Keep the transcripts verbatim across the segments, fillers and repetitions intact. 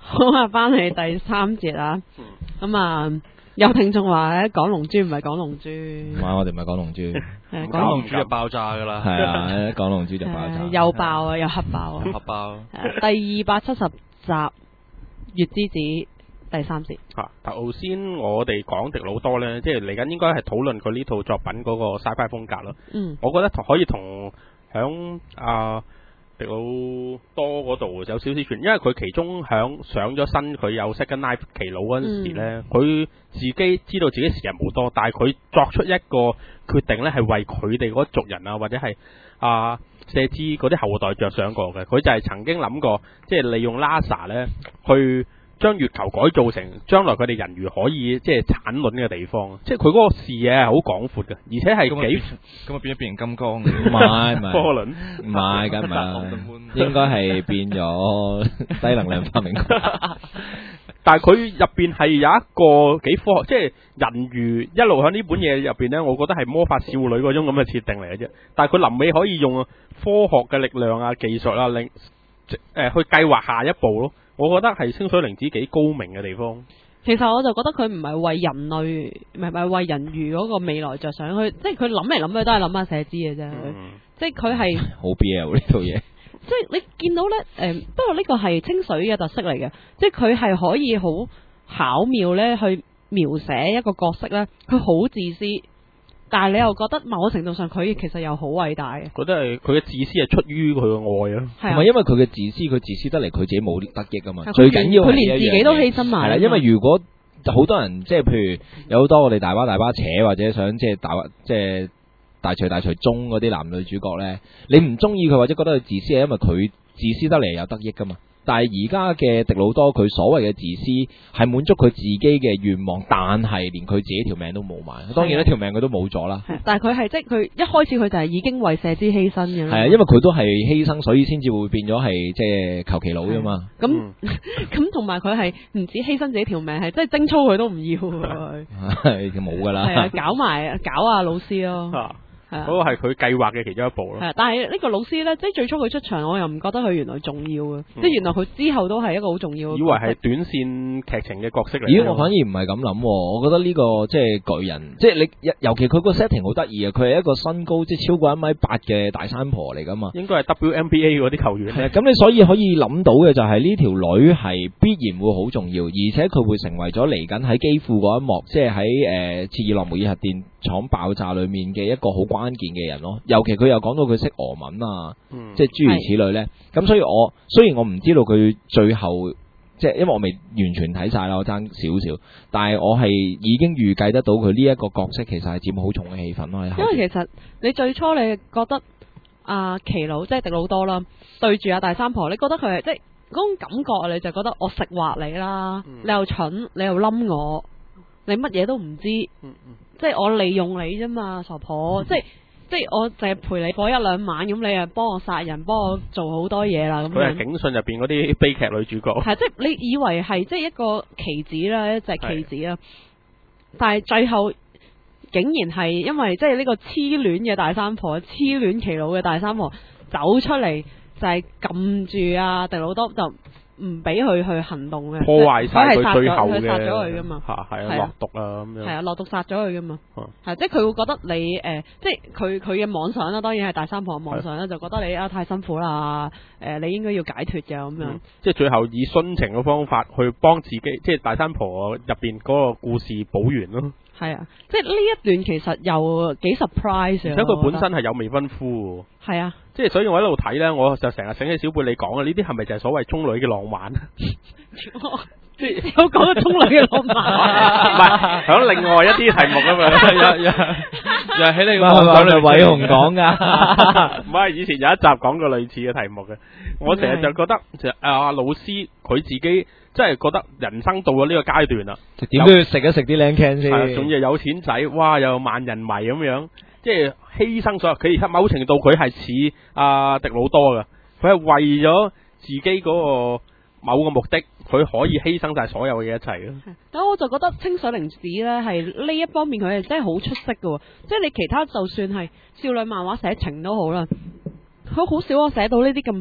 好啊，翻嚟第三節啦。咁啊，有聽眾話咧，講龍珠唔係講龍珠， 唔係我哋唔係講龍珠， 係講龍珠就爆炸噶啦， 係啊，講龍珠就爆炸， 又爆啊，又黑爆啊， 黑爆。 第二百七十集《月之子》第三節。 嚇，頭先我哋講迪魯多咧，即係嚟緊應該係討論佢呢套作品嗰個 sci-fi 風格咯。 嗯， 我覺得可以同響啊迪魯多嗰度有少少串，因為佢其中響上咗身佢有 Second Life 奇魯嗰陣時咧，佢、嗯、自己知道自己時日無多，但係佢作出一個決定咧，係為佢哋嗰族人啊，或者係啊射之嗰啲後代着想過嘅。佢就係曾經諗過，即係利用 NASA 咧去將月球改造成將來佢哋人魚可以即係產卵嘅地方，即係佢嗰個視野係好廣闊嘅，而且係幾咁啊變咗變形金剛， 唔係唔係， 科倫唔係咁唔係，應該係變咗低能量發明家。 但係佢入邊係有一個幾科學，即係人魚一路喺呢本嘢入邊咧，我覺得係魔法少女嗰種咁嘅設定嚟嘅啫。但係佢臨尾可以用科學嘅力量啊、技術啊，令誒、呃、去計劃下一步咯。我覺得係清水玲子幾高明嘅地方。 其實我就覺得佢唔係為人類，唔係唔係為人魚嗰個未來着想，佢即係佢諗嚟諗去都係諗下寫知嘅啫。嗯、即係佢係好 B L 呢套嘢。 即係你見到咧，誒、呃，不過呢個係清水嘅特色嚟嘅，即係佢係可以好巧妙咧去描寫一個角色咧，佢好自私。但係你又覺得某程度上佢其實又好偉大嘅， 覺得係佢嘅自私係出於佢嘅愛啊， 係啊， 唔係因為佢嘅自私，佢自私得嚟佢自己冇得益啊嘛。最緊要佢連自己都犧牲埋。 係啦，因為如果好多人即係譬如有好多我哋大巴大巴扯或者想即係大即係大隨大隨中嗰啲男女主角咧，你唔中意佢或者覺得佢自私係因為佢自私得嚟有得益噶嘛。但係而家嘅迪魯多佢所謂嘅自私係滿足佢自己嘅願望，但係連佢自己條命都冇埋。當然呢條命佢都冇咗啦。 但係佢係即係佢一開始佢就係已經為射之犧牲嘅。係啊，因為佢都係犧牲，所以先至會變咗係即係求其佬啫嘛。 咁咁同埋佢係唔止犧牲自己條命，係即係貞操佢都唔要佢。 係冇噶啦。 係啊，搞埋搞下老師咯。 啊嗰個係佢計劃嘅其中一步咯。 係，但係呢個老師咧，即係最初佢出場，我又唔覺得佢原來重要嘅，嗯、即係原來佢之後都係一個好重要嘅。以為係短線劇情嘅角色嚟。 咦，我反而唔係咁諗，我覺得呢、這個即係巨人，即係你尤其佢個 setting 好得意啊！佢係一個身高即係超過一米八嘅大山婆嚟噶嘛。 應該係 W N B A 嗰啲球員。 係咁你所以可以諗到嘅就係呢條女係必然會好重要，而且佢會成為咗嚟緊喺基輔嗰一幕，即係喺誒切爾諾貝爾核電廠爆炸裏面嘅一個好關鍵嘅人咯，尤其佢又講到佢識俄文啊，嗯、即係諸如此類呢。咁所以我雖然我唔知道佢最後即係因為我未完全睇晒啦，我爭少少，但係我係已經預計得到佢呢一個角色其實係佔好重嘅氣氛咯。 因為其實你最初你覺得阿、啊、奇魯即係迪魯多啦，對住阿大三婆，你覺得佢係即係嗰種感覺，你就覺得我食滑你啦，嗯、你又蠢，你又冧我，你乜嘢都唔知。嗯嗯即係我利用你啫嘛，傻婆！嗯、即係即係我淨係陪你過一兩晚，咁你又幫我殺人，幫我做好多嘢啦。咁佢係警訊入邊嗰啲悲劇女主角。 係即係你以為係即係一個棋子啦，一隻棋子啦，但係最後竟然係因為即係呢個痴戀嘅大三婆，痴戀奇魯嘅大三婆走出嚟，就係撳住啊迪魯多就。唔俾佢去行動嘅， 破壞晒佢最後嘅， 佢殺咗佢噶嘛， 嚇係啊，落毒啊咁樣， 係啊，落毒殺咗佢噶嘛，係即係佢會覺得你誒、呃，即係佢佢嘅妄想啦，當然係大三婆嘅妄想啦，就覺得你啊太辛苦啦，誒、呃、你應該要解脫嘅咁樣，嗯、即係最後以殉情嘅方法去幫自己，即係大三婆入邊嗰個故事補完咯。係啊， 即係呢一段其實又幾 surprise 啊！ 而且佢本身係有未婚夫喎。係啊， 即係所以我喺度睇咧，我就成日醒起小貝你講嘅呢啲係咪就係所謂中女嘅浪漫？即係有講嘅中女嘅浪漫， 唔係響另外一啲題目啊嘛，又又又喺你個講嚟偉雄講噶， 唔係以前有一集講過類似嘅題目嘅，我成日就覺得就阿老師佢自己。即係覺得人生到咗呢個階段啦， 點都要食一食啲靚 can 先。 係，仲要有錢仔，哇！又萬人迷咁樣，即係犧牲所有。佢而家某程度佢係似阿迪魯多噶，佢係為咗自己嗰個某個目的，佢可以犧牲晒所有嘅嘢一齊咯。 但我就覺得清水玲子咧係呢一方面佢係真係好出色噶，即係你其他就算係少女漫畫寫情都好啦，佢好少我寫到呢啲咁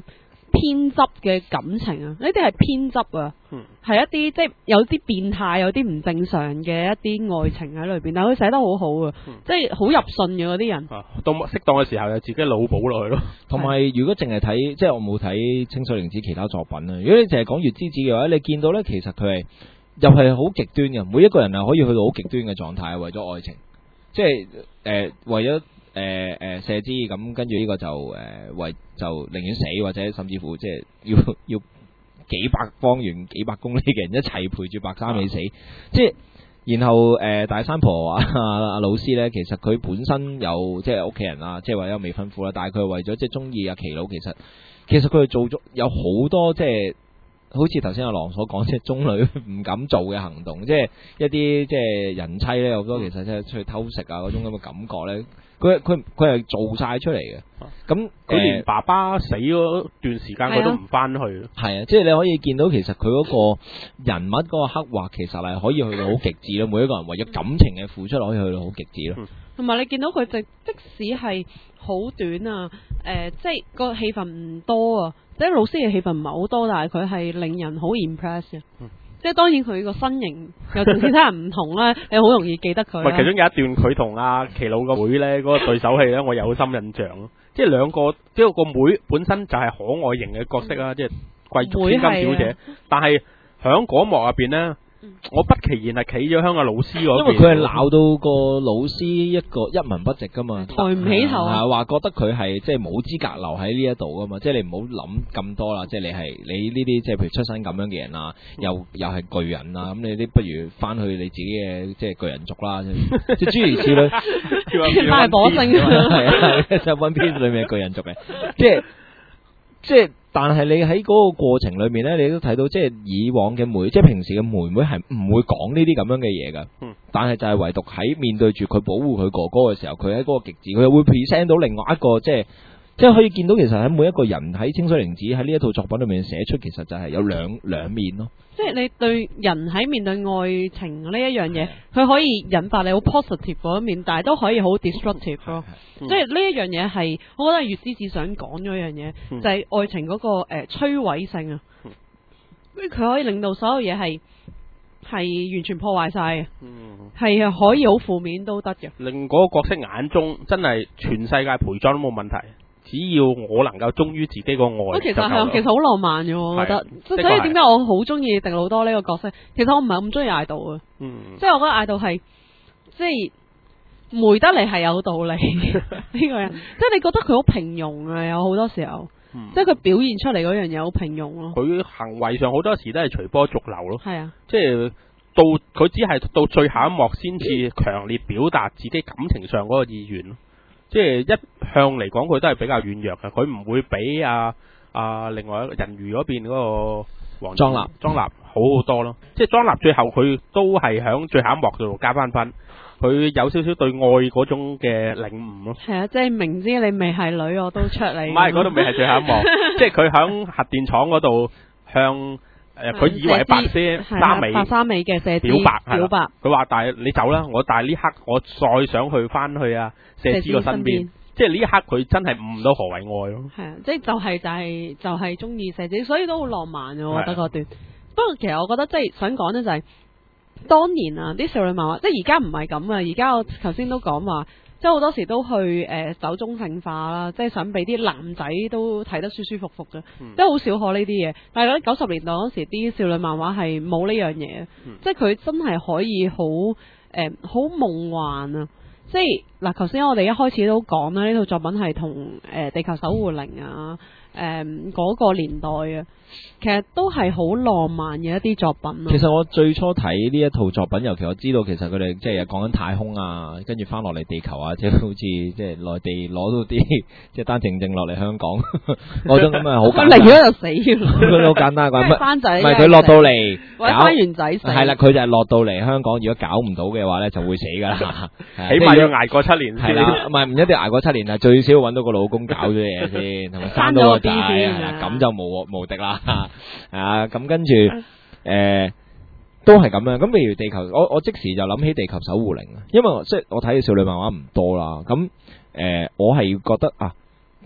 偏執嘅感情啊，呢啲係偏執啊，係、嗯、一啲即係有啲變態、有啲唔正常嘅一啲愛情喺裏邊，但係佢寫得好好啊，嗯、即係好入信嘅嗰啲人。啊， 到適當嘅時候就自己腦補落去咯。 同埋如果淨係睇，即係我冇睇清水玲子其他作品啊。如果你淨係講月之子嘅話，你見到咧，其實佢係又係好極端嘅，每一個人係可以去到好極端嘅狀態，為咗愛情，即係誒、呃、為咗。誒誒射之咁，跟住呢個就誒、呃、為就寧願死，或者甚至乎即係要要幾百方圓幾百公里嘅人一齊陪住白沙尾死，即係然後誒、呃、大山婆啊阿老師咧，其實佢本身有即係屋企人啦，即係話有未婚夫啦，但係佢為咗即係中意阿奇佬，其實其實佢係做咗有好多即係好似頭先阿郎所講，即係中女唔敢做嘅行動，即係一啲即係人妻咧，有好多其實即係出去偷食啊嗰種咁嘅感覺咧。佢佢佢係做晒出嚟嘅，咁佢連爸爸死嗰段時間佢都唔翻去。 係啊，即係你可以見到其實佢嗰個人物嗰個刻畫其實係可以去到好極致咯。每一個人為咗感情嘅付出可以去到好極致咯。 同埋、嗯、你見到佢即即使係好短啊，誒、呃，即係個戲份唔多啊，即係老師嘅戲份唔係好多，但係佢係令人好 impress 嘅。嗯即係當然佢個身形又同其他人唔同啦，你好容易記得佢。 其中有一段佢同阿奇佬個妹咧嗰個對手戲咧，我有好深印象咯。即係兩個，即係個妹本身就係可愛型嘅角色啦，嗯、即係貴族千金小姐，但係響嗰幕入邊咧。我不其然係企咗向個老師嗰邊，因為佢係鬧到個老師一個一文不值噶嘛， 抬唔起頭啊， 話覺得佢係即係冇資格留喺呢一度噶嘛，即係你唔好諗咁多啦，即係你係你呢啲即係譬如出身咁樣嘅人啊，又又係巨人啊，咁你啲不如翻去你自己嘅即係巨人族啦，即係諸如此類， 大火星係係就 One Piece 裏面嘅巨人族嘅，即係即係。但係你喺嗰個過程裏面咧，你都睇到即係以往嘅妹，即係平時嘅妹妹係唔會講呢啲咁樣嘅嘢噶。嗯。但係就係唯獨喺面對住佢保護佢哥哥嘅時候，佢喺嗰個極致，佢又會 present 到另外一個即係即係可以見到，其實喺每一個人喺清水玲子喺呢一套作品裏面寫出，其實就係有兩兩面咯。 即係你對人喺面對愛情呢一樣嘢，佢可以引發你好 positive 嗰一面，但係都可以好 destructive 咯。即係呢一樣嘢係，我覺得係月之子想講咗一樣嘢，嗯、就係愛情嗰、嗰個誒、呃、摧毀性啊。佢、嗯、可以令到所有嘢係係完全破壞晒嘅，係啊、嗯，可以好負面都得嘅。 令嗰個角色眼中真係全世界陪葬都冇問題。只要我能夠忠於自己個愛， 其實係其實好浪漫嘅，我覺得。所以點解我好中意狄魯多呢個角色？其實我唔係咁中意艾道啊，嗯、即係我覺得艾道係即係梅得嚟係有道理呢個人，即係你覺得佢好平庸啊，有好多時候，嗯、即係佢表現出嚟嗰樣嘢好平庸咯。 佢行為上好多時都係隨波逐流咯， 係啊， 即係到佢只係到最後一幕先至強烈表達自己感情上嗰個意願咯。即係一向嚟講，佢都係比較軟弱嘅，佢唔會比啊啊另外一個人魚嗰邊嗰個黃莊立莊立好好多咯。即係莊立最後佢都係響最後一幕度加翻分，佢有少少對愛嗰種嘅領悟咯。 係啊，即係明知你未係女，我都出你。唔係，嗰度未係最後一幕，即係佢響核電廠嗰度向。誒，佢、呃、以為係白絲三尾， 白三尾嘅射表白， 表白。 佢話：但係你走啦，我但係呢刻我再想去翻去啊，射之個身邊。即係呢一刻佢真係悟唔到何為愛咯。係啊， 即係就係就係就係中意射之，所以都好浪漫嘅。我覺得嗰段。不過其實我覺得即係想講呢，就係當年啊啲少女漫畫，即係而家唔係咁啊。而家我頭先都講話。即係好多時都去誒走中性化啦，即係想俾啲男仔都睇得舒舒服服嘅，嗯、即係好少可呢啲嘢。但係嗰啲九十年代嗰時啲少女漫畫係冇呢樣嘢，嗯、即係佢真係可以好誒好夢幻啊！即係嗱，頭先我哋一開始都講啦，呢套作品係同誒地球守護靈啊誒嗰個年代啊。其實都係好浪漫嘅一啲作品咯。 其實我最初睇呢一套作品，尤其我知道其實佢哋即係講緊太空啊，跟住翻落嚟地球啊，即係好似即係內地攞到啲即係單程證落嚟香港，嗰種咁啊好簡單。 嚟咗就死嘅， 佢好簡單嘅。 翻仔唔係佢落到嚟， 翻完仔死。係啦，佢就係落到嚟香港，如果搞唔到嘅話咧，就會死噶啦。 起碼要捱過七年先。 係啦，唔係唔一定捱過七年啊，最少揾到個老公搞咗嘢先，係咪生到個仔？咁就無無敵啦。啊，咁跟住誒、呃、都係咁樣。咁譬如地球，我我即時就諗起地球守護靈啊，因為即係我睇嘅少女漫畫唔多啦。咁誒、呃，我係覺得啊，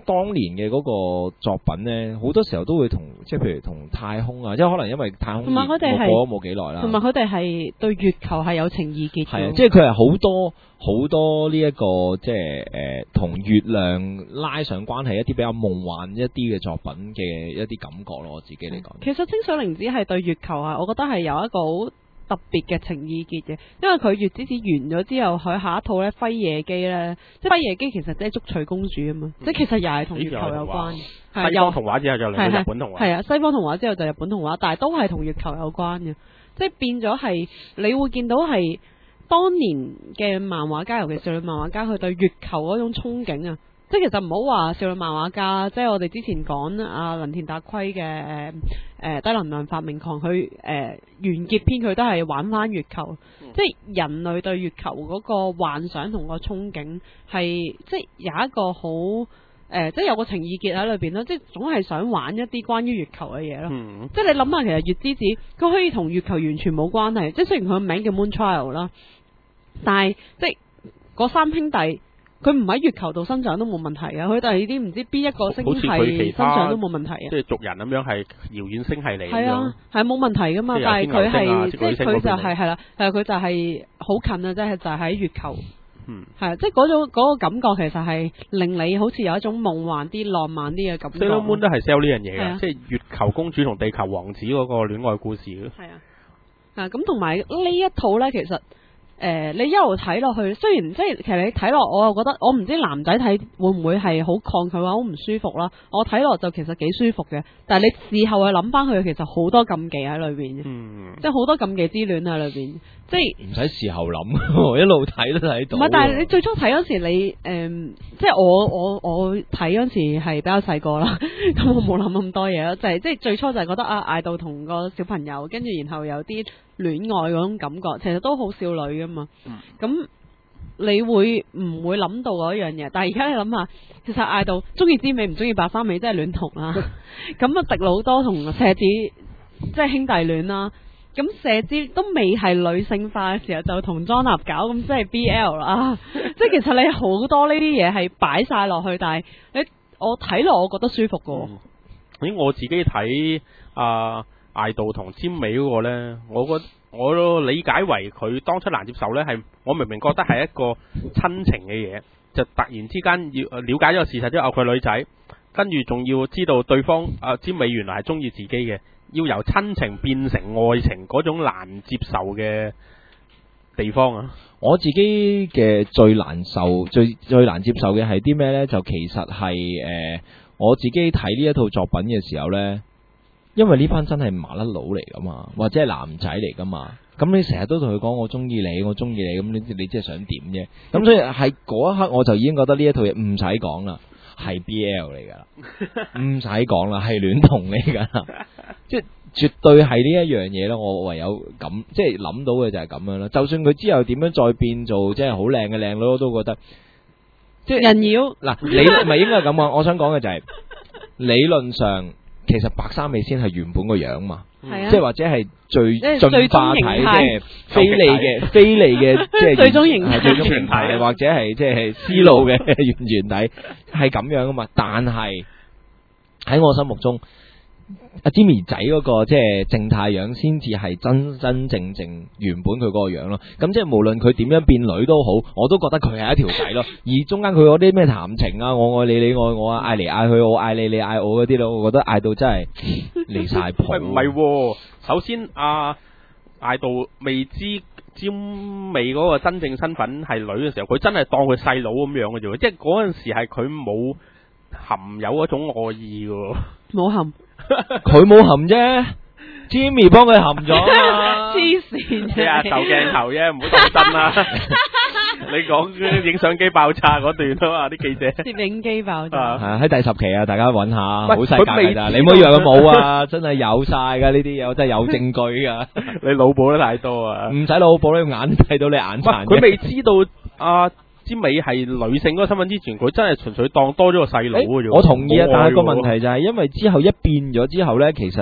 當年嘅嗰個作品咧，好多時候都會同即係譬如同太空啊，即係可能因為太空同埋佢哋係過咗冇幾耐啦， 同埋佢哋係對月球係有情意結嘅。 係啊，即係佢係好多好多呢、這、一個即係誒同月亮拉上關係一啲比較夢幻一啲嘅作品嘅一啲感覺咯，我自己嚟講。 其實清水玲子係對月球啊，我覺得係有一個好特別嘅情意結嘅，因為佢月之子完咗之後，佢下一套咧輝夜姬咧，即係輝夜姬其實即係竹取公主啊嘛，即係其實又係同月球有關。係西方童話之後就嚟到日本童話。 係啊，西方童話之後就日本童話，但係都係同月球有關嘅，即係變咗係你會見到係當年嘅漫畫家，尤其少女漫畫家，佢對月球嗰種憧憬啊！即係其實唔好話少女漫畫家，即係我哋之前講阿林田達輝嘅誒誒低能量發明狂，佢誒、呃、完結篇佢都係玩翻月球，嗯、即係人類對月球嗰個幻想同個憧憬係即係有一個好誒、呃，即係有個情意結喺裏邊咯，即係總係想玩一啲關於月球嘅嘢咯。嗯、即係你諗下，其實月之子佢可以同月球完全冇關係，即係雖然佢個名叫 Moon Child 啦，但係即係嗰三兄弟。佢唔喺月球度生長都冇問題啊！佢哋啲唔知邊一個星系生長都冇問題啊！ 即係族人咁樣係遙遠星系嚟咁樣。 係啊，係冇問題噶嘛，但係佢係即係佢就係係啦，係佢就係好近啊！即係就係喺月球。嗯。係啊，即係嗰種嗰個感覺其實係令你好似有一種夢幻啲、浪漫啲嘅感覺。 Sailor Moon都係 sell 呢樣嘢嘅，即係月球公主同地球王子嗰個戀愛故事咯。 係啊。啊，咁同埋呢一套咧，其實。誒、呃，你一路睇落去，雖然即係其實你睇落，我又覺得我唔知男仔睇會唔會係好抗拒，話好唔舒服啦。我睇落就其實幾舒服嘅，但係你事後去諗翻佢，其實好多禁忌喺裏邊嘅，嗯、即係好多禁忌之戀喺裏邊，即係唔使事後諗，一路睇都睇到。唔係， 但係你最初睇嗰時你，你、呃、誒，即係我我我睇嗰時係比較細個啦，咁我冇諗咁多嘢咯，就係即係最初就係覺得啊，嗌到同個小朋友，跟住然後有啲。戀愛嗰種感覺，其實都好少女噶嘛。咁、嗯、你會唔會諗到嗰樣嘢？但係而家你諗下，其實嗌到中意之美唔中意白衫美，真係戀童啦。咁啊，迪魯多同射子即係兄弟戀啦。咁射子都未係女性化嘅時候，就同莊立搞，咁即係 B L 啦。即係其實你好多呢啲嘢係擺晒落去，但係你我睇落，我覺得舒服噶。 咦、嗯，我自己睇啊。艾道同尖尾嗰個呢，我覺我都理解為佢當初難接受呢，係我明明覺得係一個親情嘅嘢，就突然之間要了解咗個事實之後，佢女仔跟住仲要知道對方啊尖尾原來係中意自己嘅，要由親情變成愛情嗰種難接受嘅地方啊！ 我自己嘅最難受、最最難接受嘅係啲咩呢？就其實係誒、呃，我自己睇呢一套作品嘅時候呢。因為呢班真係麻甩佬嚟噶嘛，或者係男仔嚟噶嘛，咁你成日都同佢講我中意你，我中意你，咁你你即係想點啫？咁所以喺嗰一刻我就已經覺得呢一套嘢唔使講啦，係 B L 嚟噶啦，唔使講啦，係戀童嚟噶啦，即係絕對係呢一樣嘢咯。我唯有咁即係諗到嘅就係咁樣啦。就算佢之後點樣再變做即係好靚嘅靚女，我都覺得即係人妖嗱，你唔係應該係咁講。我想講嘅就係、是、理論上。其實白衫尾先係原本個樣嘛，嗯、即係或者係最進化體嘅非利嘅非利嘅即係最終形態， 最終形態或者係即係思路嘅原原體係咁樣噶嘛。但係喺我心目中，阿 Jimmy 仔嗰個即係正太樣先至係真真正正原本佢嗰個樣咯。咁即係無論佢點樣變女都好，我都覺得佢係一條仔咯。而中間佢嗰啲咩談情啊，我愛你你愛我啊，嗌嚟嗌去我嗌你你嗌我嗰啲咯，我覺得嗌到真係離晒譜。 喂，唔係，首先阿嗌到未知尖尾嗰個真正身份係女嘅時候，佢真係當佢細佬咁樣嘅啫，即係嗰陣時係佢冇含有嗰種愛意嘅， 冇含。 佢冇含啫 ，Jimmy 幫佢含咗啊！ 黐線啫，啊，鬥鏡頭啫，唔好當真啦。你講影相機爆炸嗰段啊嘛，啲記者攝影機爆炸係喺第十期啊，大家揾下，好細格㗎咋，你唔好以為佢冇啊，真係有晒㗎呢啲嘢，真係有證據㗎。 你腦補得太多啊！ 唔使腦補，你眼睇到你眼殘。 佢未知道啊。尖尾係女性嗰個身份之前，佢真係純粹當多咗個細佬嘅啫。 我同意啊，但係個問題就係因為之後一變咗之後呢，其實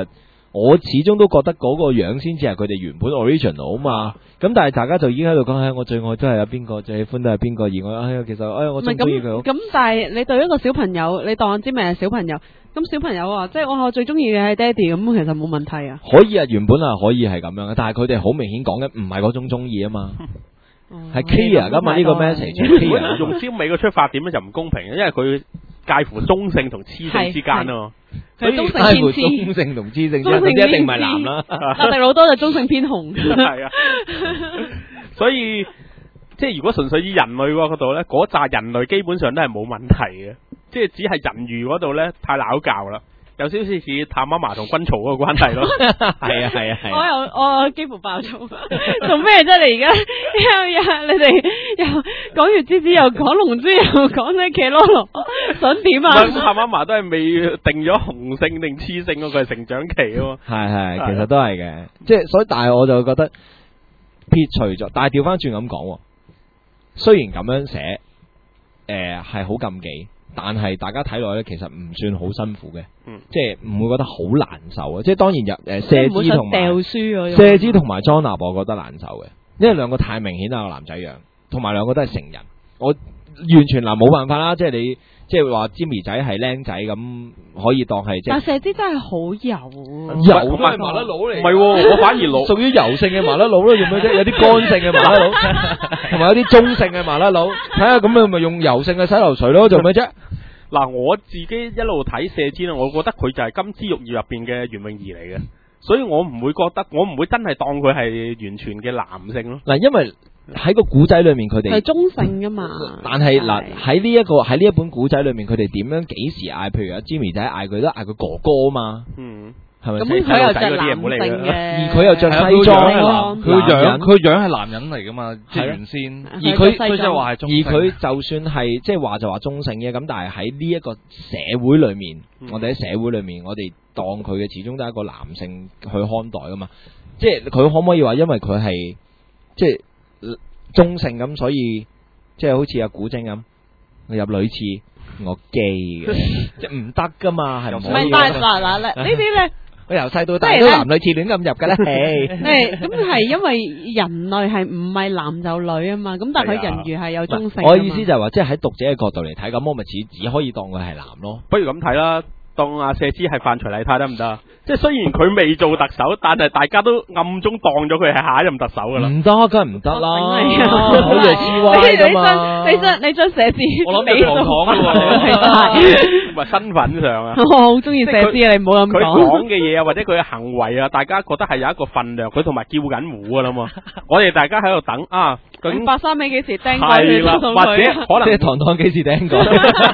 我始終都覺得嗰個樣先至係佢哋原本 original 啊嘛。咁但係大家就已經喺度講，唉，我最愛都係有邊個，最喜歡都係邊個，而我唉、哎，其實唉、哎，我中意佢。 咁但係你對一個小朋友，你當我知咩係小朋友？咁小朋友話，即係我最中意嘅係爹哋，咁其實冇問題啊。 可以啊，原本係可以係咁樣嘅，但係佢哋好明顯講緊唔係嗰種中意啊嘛。係 clear 噶嘛，呢個 message。 用小美嘅出發點咧就唔公平嘅，因為佢介乎中性同雌性之間啊嘛。 所以介乎中性同雌性之間，一定唔係男啦。 阿迪魯多就中性偏紅。 係啊，所以即係如果純粹以人類嗰度咧，嗰扎人類基本上都係冇問題嘅，即係只係人魚嗰度咧太拗教啦。有少少似探媽媽同軍曹嗰個關係咯， 係啊係啊係。 我又我幾乎爆粗，做咩啫？你而家又又你哋又講完之之又講龍珠又講呢騎羅羅，想點啊？ 探媽媽都係未定咗雄性定雌性嗰個係成長期啊嘛。 係係，其實都係嘅，即係所以，但係我就覺得撇除咗，但係調翻轉咁講，雖然咁樣寫，誒係好禁忌。但係大家睇落咧，其實唔算好辛苦嘅，嗯、即係唔會覺得好難受啊！即係當然入誒射之同埋射之同埋莊納，我覺得難受嘅，因為兩個太明顯啦，個男仔樣，同埋兩個都係成人，我完全嗱冇辦法啦！即係你即係話詹咪仔係僆仔咁，可以當係即係。但射之真係好油， 油都係麻甩佬嚟， 唔係我反而老屬於油性嘅麻甩佬咯，做咩啫？有啲乾性嘅麻甩佬，同埋有啲中性嘅麻甩佬，睇下咁你咪用油性嘅洗頭水咯，做咩啫？ 嗱，我自己一路睇射之咧，我覺得佢就係金枝玉葉入邊嘅袁詠儀嚟嘅，所以我唔會覺得，我唔會真係當佢係完全嘅男性咯。 嗱，因為喺個古仔裏面，佢哋係中性噶嘛。 但係嗱喺呢一個喺呢一本古仔裏面，佢哋點樣幾時嗌？譬如阿 Jimmy 仔嗌佢都嗌佢哥哥啊嘛。嗯。係咪？ 咁佢又着男性嘅， 而佢又着西裝， 佢樣佢樣係男人嚟噶嘛？即係原先， 而佢佢就話係中性， 而佢就算係即係話就話中性嘅，咁但係喺呢一個社會裏面，嗯、我哋喺社會裏面，我哋當佢嘅始終都係一個男性去看待噶嘛。即係佢可唔可以話，因為佢係即係中性咁，所以即係好似阿古禎咁入女廁，我基嘅，即係唔得噶嘛，係唔可以。 嗱嗱嗱，呢啲咧。 我由細到大都男女廁亂咁入㗎啦， 誒，咁係因為人類係唔係男就女啊嘛，咁但係佢人魚係有中性。 我意思就係話，即係喺讀者嘅角度嚟睇，咁我咪只只可以當佢係男咯。 不如咁睇啦，當阿射之係范徐麗泰得唔得？即係雖然佢未做特首，但係大家都暗中當咗佢係下一任特首㗎啦。 唔得，梗係唔得啦，好似 G Y 㗎嘛。 你將你將射之， 我諗你堂堂喎，唔係身份上啊。 我好中意射之啊！你唔好咁講。 佢講嘅嘢啊，或者佢嘅行為啊，大家覺得係有一個分量，佢同埋叫緊胡㗎啦嘛。我哋大家喺度等啊，究竟白衫尾幾時釘過係啦，或者可能即係唐唐幾時釘過？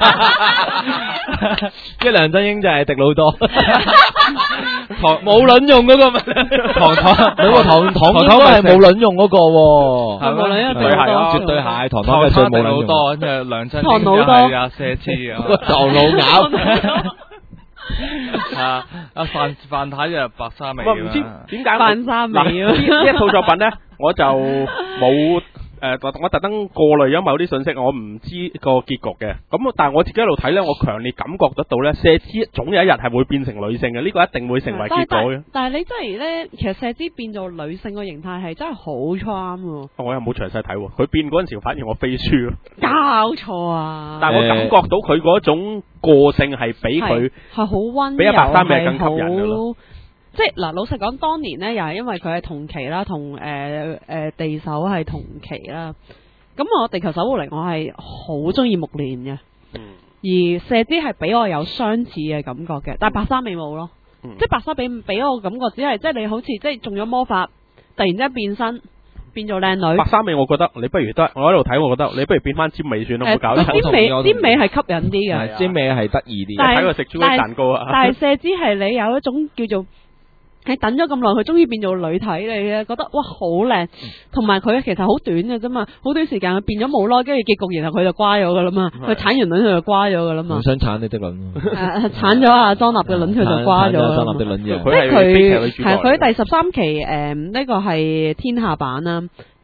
即係梁振英就係迪魯多。 唐冇卵用嗰個咪糖糖，你個糖糖應該係冇卵用嗰個喎， 係冇卵用， 絕對係啊，絕對係糖糖係最冇卵用。 好多即係梁振英唐老多啊，射之啊， 唐老鴨啊，阿范范太就白沙尾。 唔知點解范沙尾啊？ 呢一套作品咧，我就冇。誒、呃，我特登過濾咗某啲信息，我唔知個結局嘅。咁但係我自己喺度睇呢，我強烈感覺得到呢，射之總有一日係會變成女性嘅，呢、這個一定會成為結果嘅。 但係你真係呢，其實射之變做女性個形態係真係好 charm 喎。 我又冇詳細睇喎，佢變嗰陣時，反而我飛輸咯。 搞錯啊！ 但係我感覺到佢嗰種個性係比佢係好溫柔， 比阿白衫尾更吸引嘅咯。 即係嗱，老實講，當年呢又係因為佢係同期啦，同誒誒地守係同期啦。咁我地球守護靈我係好中意木蓮嘅，嗯、而射之係俾我有相似嘅感覺嘅，但係白衫尾冇咯。嗯、即係白衫俾俾我感覺只係即係你好似即係中咗魔法，突然之間變身變做靚女。 白衫尾我覺得你不如都我喺度睇，我覺得你不如變翻尖尾算啦，唔好搞得。 尖尾尖尾係吸引啲嘅， 尖尾係得意啲。 但係睇佢食朱古力蛋糕啊！ 但係射之係你有一種叫做。你等咗咁耐，佢終於變做女體你嘅，覺得哇好靚，同埋佢其實好短嘅啫嘛，好短時間佢變咗冇耐，跟住結局然後佢就瓜咗噶啦嘛，佢產完卵佢就瓜咗噶啦嘛。 唔想產你的卵。 誒，產咗阿莊立嘅卵佢就瓜咗。 莊立的卵嘅。 即係佢係佢第十三期誒呢個係天下版啦。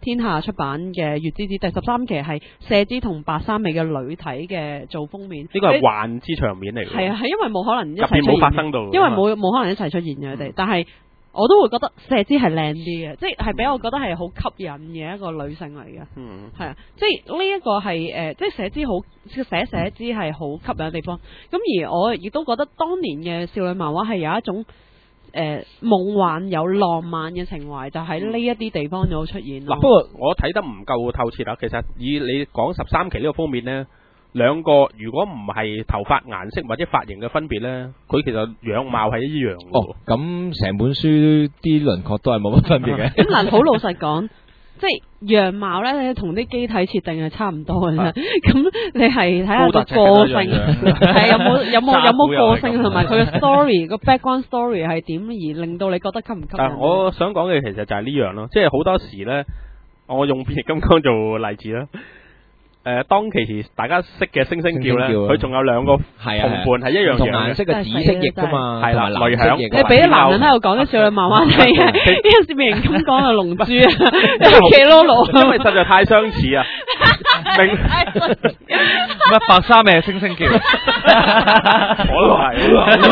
天下出版嘅《月之子》第十三期係謝之同白衫尾嘅女體嘅做封面。 呢個係幻之場面嚟嘅。 係啊，係因為冇可能一齊入邊冇出現發生到， 因為冇冇可能一齊出現嘅佢哋，但係。我都會覺得謝之係靚啲嘅，即係俾我覺得係好吸引嘅一個女性嚟嘅。 嗯， 係啊，即係呢一個係誒、呃，即係謝之好寫謝之係好吸引嘅地方。咁而我亦都覺得當年嘅少女漫畫係有一種誒、呃、夢幻有浪漫嘅情懷，就喺呢一啲地方度出現咯。 嗱、嗯，不過我睇得唔夠透徹啦。其實以你講十三期呢個封面呢。兩個如果唔係頭髮顏色或者髮型嘅分別呢，佢其實樣貌係一樣嘅。 哦，咁成本書啲輪廓都係冇乜分別嘅。 咁嗱，好老實講，即係樣貌呢，同啲機體設定係差唔多嘅啫。咁你係睇下個個性，係有冇有冇有冇個性，同埋佢嘅 story 個 background story 係點而令到你覺得吸唔吸引？ 但我想講嘅其實就係呢樣咯，即係好多時呢，我用變形金剛做例子啦。誒、呃，當其時大家識嘅星星叫咧，佢仲有兩個同伴係一樣樣嘅， 同顏色嘅紫色翼噶嘛， 係啦，類響。 你俾啲男人喺度講啲少女漫畫睇嘅，呢個變形金剛啊，龍珠啊，奇洛羅， 因為實在太相似啊，明乜白衫咩星星叫， 我都係，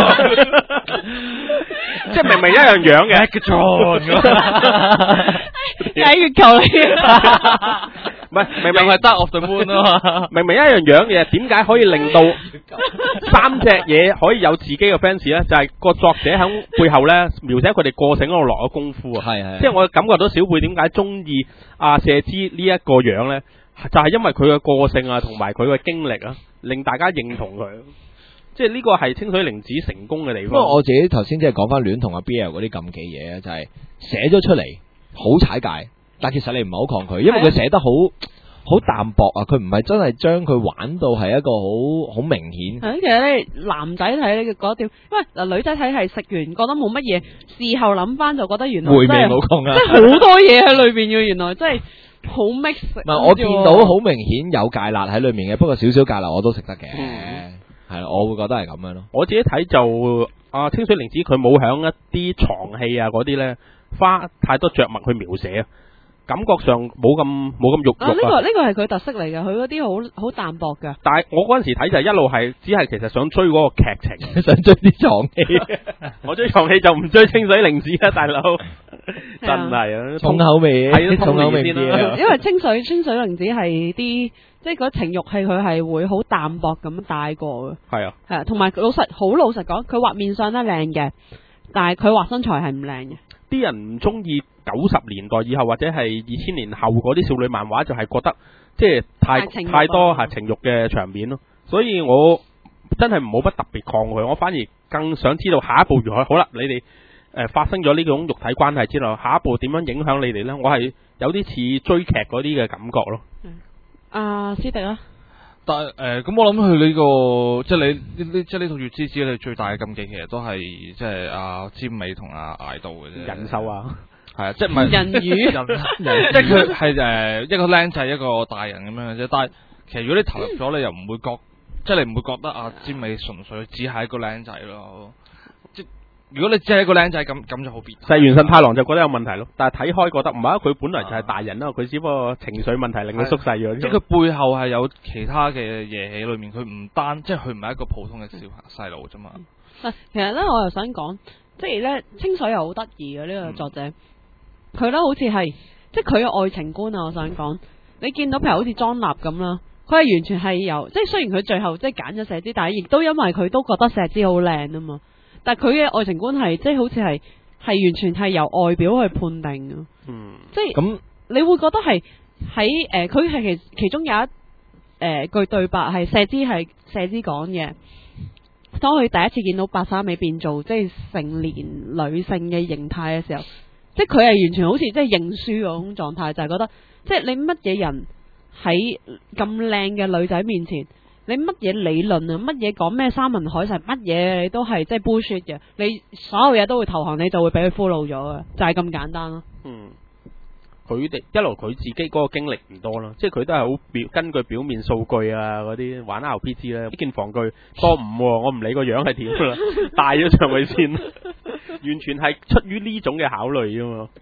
即係明明一樣樣嘅，叫錯， 喺月球嚟。 唔係，明明係 Dark of the Moon 啊嘛，明明一樣樣嘅，點解可以令到三隻嘢可以有自己嘅 fans 咧？就係、是、個作者喺背後咧描寫佢哋個性嗰度落咗功夫啊！係係，即係我感覺到小貝點解中意阿謝之呢一個樣咧，就係、是、因為佢嘅個性啊，同埋佢嘅經歷啊，令大家認同佢。即係呢個係清水玲子成功嘅地方。不過我自己頭先即係講翻戀童阿 B L 嗰啲禁忌嘢咧，就係寫咗出嚟好踩界。但其實你唔係好抗拒，因為佢寫得好好淡薄啊！佢唔係真係將佢玩到係一個好好明顯。 係，其實咧男仔睇你覺得點？因為嗱女仔睇係食完覺得冇乜嘢，事後諗翻就覺得原來回味冇窮啊！ 即係好多嘢喺裏邊嘅，原來真係好 mix。 唔係我見到好明顯有芥辣喺裏面嘅，不過少少芥辣我都食得嘅。係啦、嗯，我會覺得係咁樣咯。 我自己睇就啊，清水玲子佢冇響一啲床戲啊嗰啲咧花太多着墨去描寫啊。感覺上冇咁冇咁肉肉啊！呢、 這個呢、這個係佢特色嚟嘅，佢嗰啲好好淡薄㗎。 但係我嗰陣時睇就係一路係只係其實想追嗰個劇情， 想追啲床戲。 我追床戲就唔追清水玲子啊，大佬！真係啊， 重口味， 係重口味啲啊！ 因為清水清水玲子係啲即係嗰情欲戲，佢係會好淡薄咁帶過嘅。係啊，係啊，同埋老實好老實講，佢畫面上得靚嘅，但係佢畫身材係唔靚嘅。 啲人唔中意九十年代以後或者係二千年後嗰啲少女漫畫，就係覺得即係太太，太多係情慾嘅場面咯。所以我真係冇乜特別抗拒，我反而更想知道下一步如何。好啦，你哋誒、呃、發生咗呢種肉體關係之後，下一步點樣影響你哋呢？我係有啲似追劇嗰啲嘅感覺咯。 阿師弟啦。 但係誒，咁、呃、我諗佢呢個即係你呢，即係呢套月之子，你最大嘅禁忌其實都係即係阿尖尾同阿艾道嘅啫。人獸啊，係啊，即係唔係人魚， 人即係佢係誒一個僆仔一個大人咁樣嘅啫。但係其實如果你投入咗，你又唔會覺，即係你唔會覺得阿尖尾純粹只係一個僆仔咯。即如果你只係一個僆仔咁，咁就好變。細原慎太郎就覺得有問題咯，但係睇開覺得唔係啊，佢本來就係大人啦，佢只不過情緒問題令佢縮細咗。即係佢背後係有其他嘅嘢喺裏面，佢唔單即係佢唔係一個普通嘅小細路啫嘛。 嗱，其實咧我又想講，即係咧清水又好得意嘅呢個作者，佢咧、嗯、好似係即係佢嘅愛情觀啊！我想講，你見到譬如好似莊立咁啦，佢係完全係由即係雖然佢最後即係揀咗謝之，但係亦都因為佢都覺得謝之好靚啊嘛。但係佢嘅愛情觀係即係好似係係完全係由外表去判定嘅，嗯，即係咁你會覺得係喺誒佢係其其中有一誒、呃、句對白係謝之係謝之講嘅，當佢第一次見到白沙美變做即係成年女性嘅形態嘅時候，即係佢係完全好似即係認輸嗰種狀態，就係、是、覺得即係你乜嘢人喺咁靚嘅女仔面前。你乜嘢理論啊？乜嘢講咩山盟海誓？乜嘢你都係即係 bullshit 嘅。你所有嘢都會投降，你就會俾佢俘虜咗嘅，就係、是、咁簡單咯。嗯，佢哋一路佢自己嗰個經歷唔多啦，即係佢都係好表根據表面數據啊嗰啲玩 R P G 咧，呢件防具多五，我唔理個樣係點啦，帶咗上去先，完全係出於呢種嘅考慮啫嘛。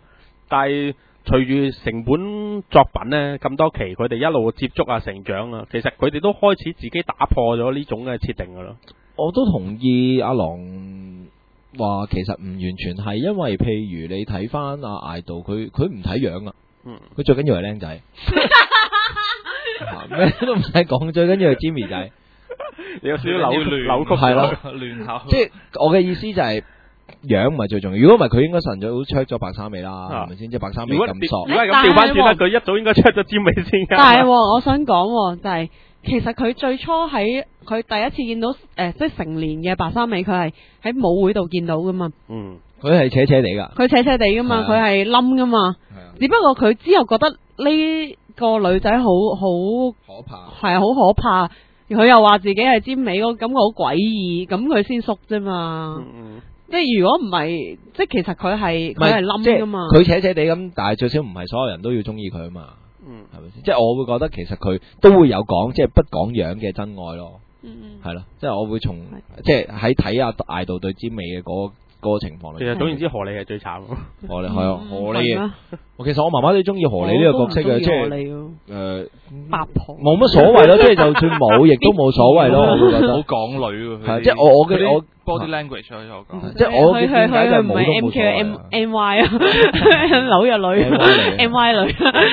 但係隨住成本作品咧咁多期，佢哋一路接觸啊、成長啊，其實佢哋都開始自己打破咗呢種嘅設定噶啦。 我都同意阿郎話，其實唔完全係因為，譬如你睇翻阿艾道，佢佢唔睇樣啊，佢、嗯、最緊要係靚仔，咩都唔使講，最緊要係 Jimmy 仔。 你有少少扭扭曲係咯， 亂口。 即係我嘅意思就係、是、樣唔係最重要。如果唔係，佢應該晨早 check 咗白衫尾啦，係咪先？即係白衫尾咁索。 如果係咁調翻轉咧，佢一早應該 check 咗尖尾先。 但係我想講就係、是，其實佢最初喺佢第一次見到誒、呃，即係成年嘅白衫尾，佢係喺舞會度見到噶嘛。 嗯， 佢係扯扯地噶， 佢扯扯地噶嘛，佢係冧噶嘛。只不過佢之後覺得呢個女仔好好可怕， 係啊，好可怕。佢又話自己係尖尾，嗰感覺好詭異，咁佢先縮啫嘛。嗯、即係如果唔係，即係其實佢係佢係冧噶嘛。佢扯扯地咁，但係最少唔係所有人都要中意佢啊嘛。嗯，係咪先？即係我會覺得其實佢都會有講，即係不講樣嘅真愛咯。嗯嗯，係咯，即係我會從即係喺睇阿艾道對尖尾嘅嗰。嗰個情況嚟， 其實總言之，荷里係最慘。 荷里係啊，荷里嘅。我其實我麻麻地中意荷里呢個角色嘅，即係誒八婆， 冇乜所謂咯。即係就算冇，亦都冇所謂咯。我會覺得好港女喎。 係即係我我嘅我 body language 我講， 即係我嘅點解就係唔係 M Q M M Y 啊，紐約女 M Y 女。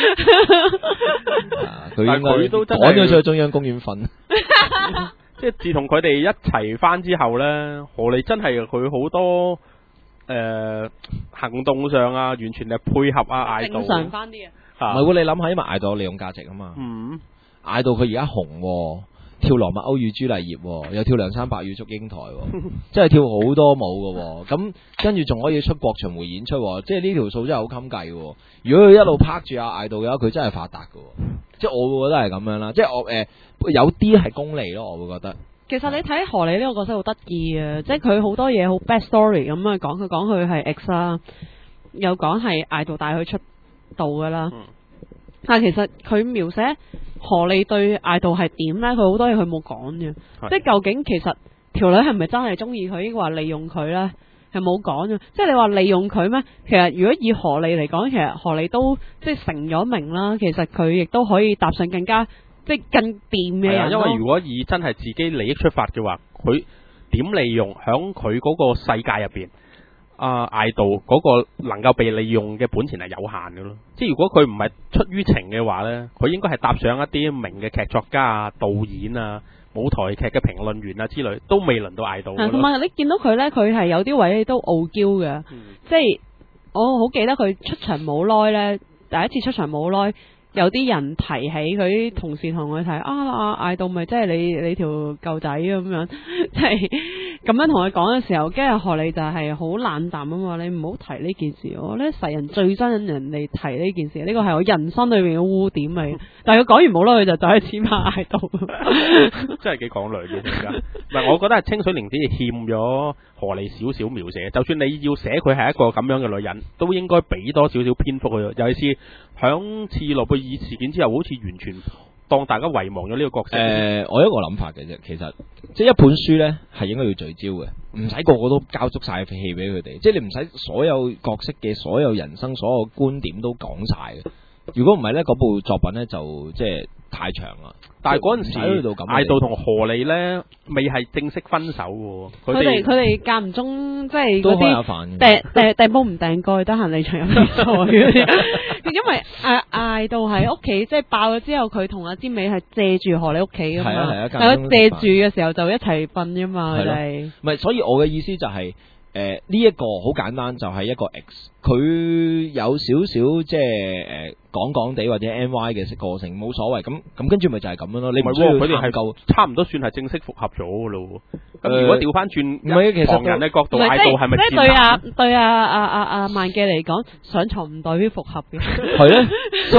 佢應該都趕咗出去中央公園瞓。 即係自從佢哋一齊翻之後咧，荷里真係佢好多誒、呃、行動上啊，完全係配合啊艾道。 正常翻啲啊！唔係喎，你諗下，因為艾道有利用價值啊嘛。嗯。艾道佢而家紅，跳羅密歐與朱麗葉，又跳梁山伯與祝英台，即係跳好多舞噶。咁跟住仲可以出國巡迴演出，即係呢條數真係好襟計。如果佢一路拍住阿艾道嘅話，佢真係發達噶。即係我會覺得係咁樣啦，即係我誒、呃、有啲係功利咯，我會覺得。 其實你睇荷里呢個角色好得意啊，即係佢好多嘢好 bad story 咁啊，講佢講佢係 ex 啦，又講係艾道帶佢出道噶啦。嗯、但係其實佢描寫荷里對艾道係點咧，佢好多嘢佢冇講嘅，的即係究竟其實條女係咪真係中意佢，抑或利用佢咧？係冇講嘅，即係你話利用佢咩？其實如果以荷里嚟講，其實荷里都即係成咗名啦。其實佢亦都可以踏上更加即係更掂嘅人。 因為如果以真係自己利益出發嘅話，佢點利用響佢嗰個世界入邊？啊，艾道嗰個能夠被利用嘅本錢係有限嘅咯。即係如果佢唔係出於情嘅話呢，佢應該係搭上一啲名嘅劇作家啊、導演啊、舞台劇嘅評論員啊之類，都未輪到艾道。 同埋你見到佢呢，佢係有啲位都傲嬌嘅，嗯、即係我好記得佢出場冇耐呢，第一次出場冇耐。有啲人提起佢啲同事同佢提啊，艾道咪即係你你條舊仔咁樣，即係咁樣同佢講嘅時候，跟住荷里就係好冷淡啊嘛，你唔好提呢件事，我咧世人最憎人哋提呢件事，呢個係我人生裏面嘅污點嚟。但係佢講完冇啦，佢就走去黐埋艾道， 真係幾港女嘅而家。唔係，我覺得係清水玲子欠咗荷里少少描寫，就算你要寫佢係一個咁樣嘅女人，都應該俾多少少篇幅佢，尤其是響切爾諾貝爾事件之後，好似完全當大家遺忘咗呢個角色。 誒、呃，我有一個諗法嘅啫，其實即係一本書呢係應該要聚焦嘅，唔使個個都交足晒氣俾佢哋，即係你唔使所有角色嘅所有人生、所有觀點都講晒嘅。如果唔係呢，嗰部作品呢就即係太長啦。 但係嗰陣時，艾道同荷里呢未係正式分手嘅。 佢哋佢哋間唔中即係嗰啲訂訂訂煲唔訂蓋，得閒你場入比賽嗰啲。因為艾艾道喺屋企，即係爆咗之後，佢同阿尖美係借住荷里屋企噶嘛。係啊係啊，係咯，借住嘅時候就一齊瞓啫嘛，佢哋。 唔係，所以我嘅意思就係、是。誒呢一個好簡單，就係、是、一個 X， 佢有少少即係誒講講地或者 N Y 嘅個性，冇所謂。咁咁跟住咪就係咁樣咯。你唔需要佢哋係夠差唔多算係正式復合咗嘅咯。咁、呃、如果調翻轉，唔係其實旁人嘅角度，艾道係咪？ 即係對啊對啊啊啊啊萬記嚟講，上床唔代表復合嘅。 係咧，so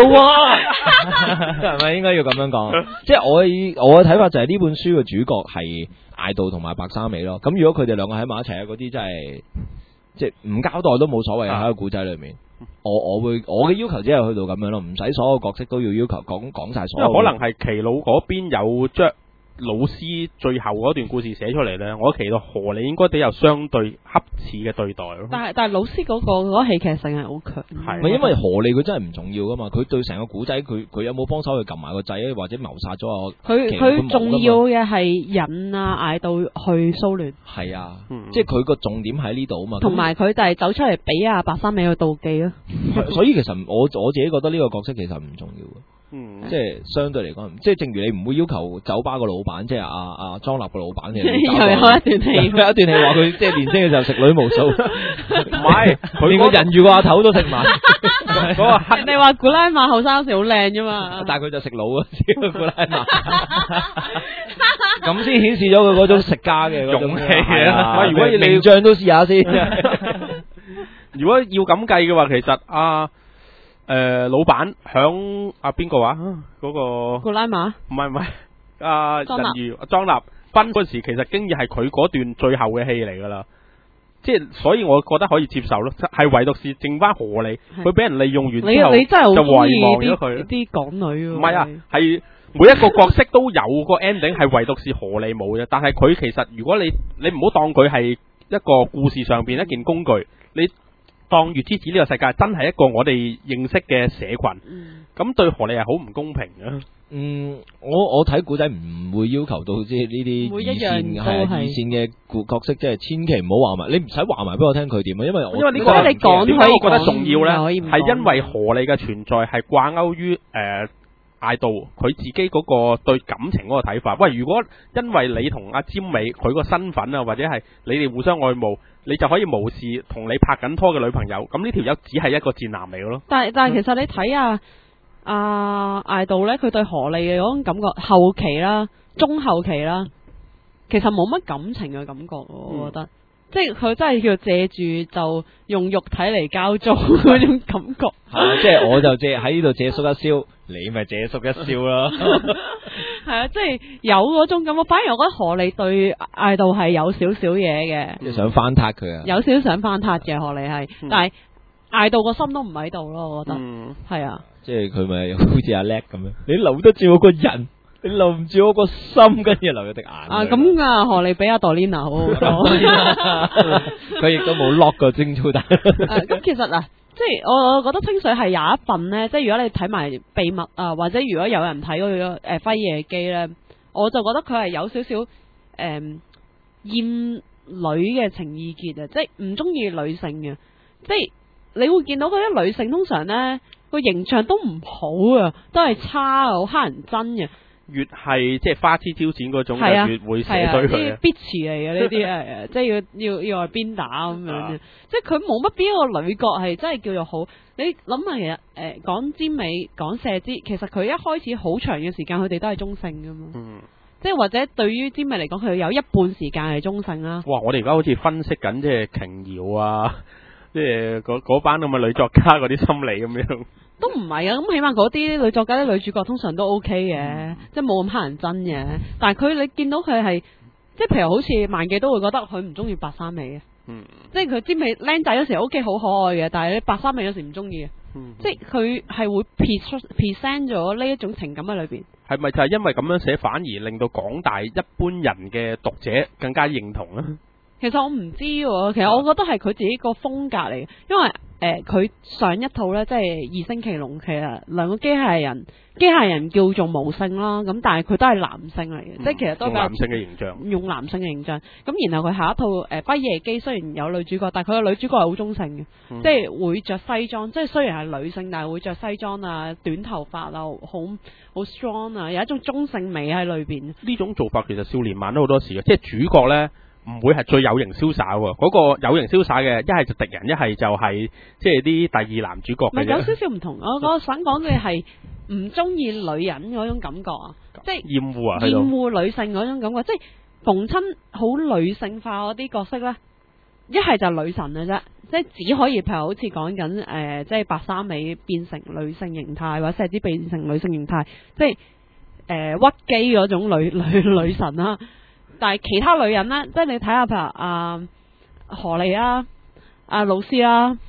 what？係咪應該要咁樣講？即係我嘅我嘅睇法就係呢本書嘅主角係艾道同埋白衫尾咯，咁如果佢哋兩個喺埋一齊啊，嗰啲真係即係唔交代都冇所謂啊！喺個古仔裏面，我我會我嘅要求只係去到咁樣咯，唔使所有角色都要要求講講晒所有。 可能係奇魯嗰邊有將老師最後嗰段故事寫出嚟呢，我期待荷里應該得有相對恰似嘅對待咯。 但係但係老師嗰、嗰個嗰戲劇性係好強， 係唔係因為荷里佢真係唔重要噶嘛？佢對成個古仔，佢佢有冇幫手去撳埋個仔，或者謀殺咗啊？ 佢其實佢冇㗎嘛佢重要嘅係引啊艾道去蘇聯， 係啊， 嗯即係佢個重點喺呢度啊嘛。 同埋佢就係走出嚟俾阿白衫尾去妒忌咯。 咁所以其實我我自己覺得呢個角色其實唔重要嘅。 嗯， 即係相對嚟講，即係正如你唔會要求酒吧個老闆，即係阿阿莊立個老闆嘅， 又有一段戲， 有一段戲話佢即係年青嘅時候食女無數， 唔係佢連個人魚個阿頭都食埋。 嗰個人哋話古拉馬後生嗰時好靚啫嘛， 但係佢就食腦啊，古拉馬，咁先顯示咗佢嗰種食家嘅嗰種勇氣啊！ 喂如果你名將都試下先。 如果要咁計嘅話，其實啊誒、呃、老闆響啊邊個話嗰個古拉馬唔係唔係啊莊立人魚莊立分嗰時，其實經已係佢嗰段最後嘅戲嚟㗎啦。即係所以我覺得可以接受咯，係唯獨是剩翻荷里，佢俾人利用完你之後你真係好就遺中意忘咗佢啲。啲港女喎， 唔係啊，係每一個角色都有個 ending，係唯獨是荷里冇嘅。但係佢其實如果你你唔好當佢係一個故事上邊一件工具，你當月之子呢個世界真係一個我哋認識嘅社群，咁、 嗯、 對荷里係好唔公平嘅。 嗯，我我睇古仔唔會要求到即係呢啲二每一樣線係都係二線嘅故角色，即係千祈唔好話埋，你唔使話埋俾我聽佢點啊，因為我因為呢、這個即係你講點解我覺得重要呢？ 可以唔講係因為荷里嘅存在係掛鈎於誒艾道佢自己嗰個對感情嗰個睇法。喂，如果因為你同阿占美佢個身份啊，或者係你哋互相愛慕，你就可以無視同你拍緊拖嘅女朋友，咁呢條友只係一個賤男嚟嘅咯。 但係但係其實你睇下阿艾道咧，佢對荷莉嘅嗰種感覺，後期啦、中後期啦，其實冇乜感情嘅感覺，我覺得，嗯、即係佢真係叫借住就用肉體嚟交租嗰種感覺。 係即係我就借喺呢度借宿一宵，你咪借宿一宵啦。 係啊，即係有嗰種感覺。反而我覺得荷莉對艾道係有少少嘢嘅， 即係想翻撻佢啊， 有少少想翻撻嘅荷莉係， 嗯、 但係艾道個心都唔喺度咯，我覺得嗯係啊。 即係佢咪好似阿叻咁樣，你留得住我個人，你留唔住我個心，跟住流咗滴眼。 啊，咁啊，荷莉比阿朵蓮娜好好多。 佢亦都冇 lock 過貞操帶。 咁其實嗱，即係我我覺得清水係有一份咧，即係如果你睇埋秘密啊，或者如果有人睇嗰個誒輝夜姬咧，我就覺得佢係有少少誒厭女嘅情意結啊，即係唔中意女性嘅，即係你會見到嗰啲女性通常咧。個形象都唔好啊，都係差啊，好乞人憎嘅。 越係即係花枝招展嗰種， 係啊， 越會寫對佢啊。 啲 bitch 嚟嘅呢啲係，即係要要要係鞭打咁樣嘅。即係佢冇乜邊一個女角係真係叫做好。你諗下其實誒講尖尾講射之，其實佢一開始好長嘅時間，佢哋都係中性噶嘛。 嗯。 即係或者對於尖尾嚟講，佢有一半時間係中性啦。 哇！我哋而家好似分析緊即係瓊瑤啊。即係嗰班咁嘅女作家嗰啲心理咁樣， 都唔係啊！咁起碼嗰啲女作家啲女主角通常都 OK 嘅， 嗯、 即係冇咁乞人憎嘅。但係佢你見到佢係，即係譬如好似萬記都會覺得佢唔中意白衫尾嘅， 嗯、 即係佢知尾僆仔嗰時 OK 好可愛嘅，但係你白衫尾有時唔中意嘅， 嗯、 即係佢係會 present 咗呢一種情感喺裏邊。 係咪就係因為咁樣寫，反而令到廣大一般人嘅讀者更加認同咧？ 其實我唔知喎，其實我覺得係佢自己個風格嚟嘅，因為誒佢、呃、上一套呢，即係異星奇龍，其實兩個機械人，機械人叫做無性啦，咁但係佢都係男性嚟嘅，嗯、即係其實都係男性嘅形象， 用男性嘅形象。咁然後佢下一套誒輝夜姬雖然有女主角，但係佢個女主角係好中性嘅，嗯、即係會着西裝，即係雖然係女性，但係會着西裝啊、短頭髮啊，好好 strong 啊，有一種中性美喺裏邊。 呢種做法其實少年漫都好多時嘅，即係主角呢。唔會係最有型瀟灑喎，嗰、那個有型瀟灑嘅，一係就敵人，一係就係即係啲第二男主角嘅。 唔係有少少唔同，我我想講嘅係唔中意女人嗰種感覺啊，即係厭惡啊， 厭惡女性嗰種感覺，即係逢親好女性化嗰啲角色咧，一係就女神嘅啫，即係只可以譬如好似講緊誒，即係白衫尾變成女性形態，或者石之變成女性形態，即係誒、呃、屈機嗰種女女女神啦。但係其他女人咧，即係你睇下譬如阿荷莉啊、阿老師啦、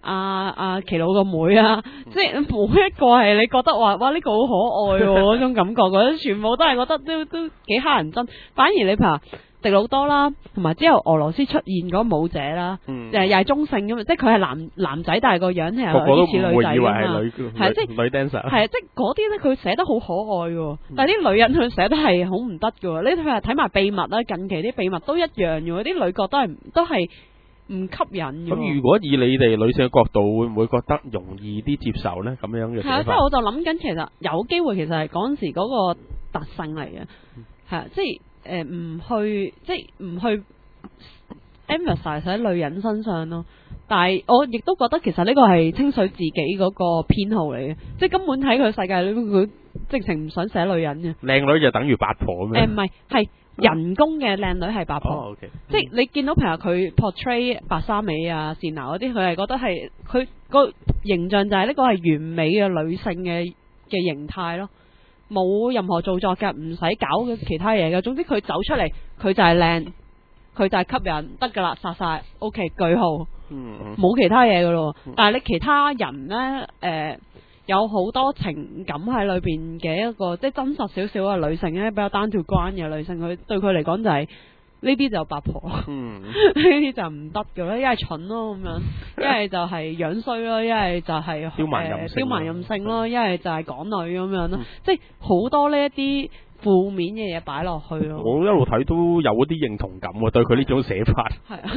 阿阿奇魯個妹啊，即係冇一個係你覺得話哇呢、呢個好可愛喎嗰種感覺，覺得全部都係覺得都都幾乞人憎。反而你譬如話迪魯多啦，同埋之後俄羅斯出現嗰個舞者啦， 嗯、 又係中性咁嘛，即係佢係男男仔，但係個樣係個個都有啲似女仔唔會以為啊嘛， 係女係即係女 dancer， 係啊，即係嗰啲咧佢寫得好可愛嘅，但係啲女人佢寫得係好唔得嘅。你譬如話睇埋秘密啦，近期啲秘密都一樣嘅，啲女角都係都係唔吸引嘅。 咁如果以你哋女性嘅角度，會唔會覺得容易啲接受咧？咁樣嘅係啊， 寫法即係我就諗緊，其實有機會其實係嗰陣時嗰個特性嚟嘅，係啊，即係。誒唔、呃、去即係唔去 emphasize 喺女人身上咯，但係我亦都覺得其實呢個係清水自己嗰個偏好嚟嘅，即係根本喺佢世界裏邊佢直情唔想寫女人嘅。 靚女就等於八婆咩？ 誒唔係，係人工嘅靚女係八婆， 哦 okay、 即係你見到譬如佢 portray 白沙美啊、善娜嗰啲，佢係覺得係佢個形象就係呢個係完美嘅女性嘅嘅形態咯。冇任何造作嘅，唔使搞其他嘢嘅。總之佢走出嚟，佢就係靚，佢就係吸引，得噶啦，殺晒 OK 句號，冇、 嗯、 其他嘢噶咯。嗯、但係你其他人呢，誒、呃、有好多情感喺裏邊嘅一個，即係真實少少嘅女性咧，比較單調關嘅女性，佢對佢嚟講就係呢啲就八婆，呢啲、嗯、就唔得嘅啦，一係蠢咯咁樣，一係就係樣衰咯，一係就係刁蠻任性， 刁蠻任性咯，一係就係港女咁樣咯， 嗯、即係好多呢一啲負面嘅嘢擺落去咯。 我一路睇都有嗰啲認同感喎，對佢呢種寫法。係啊，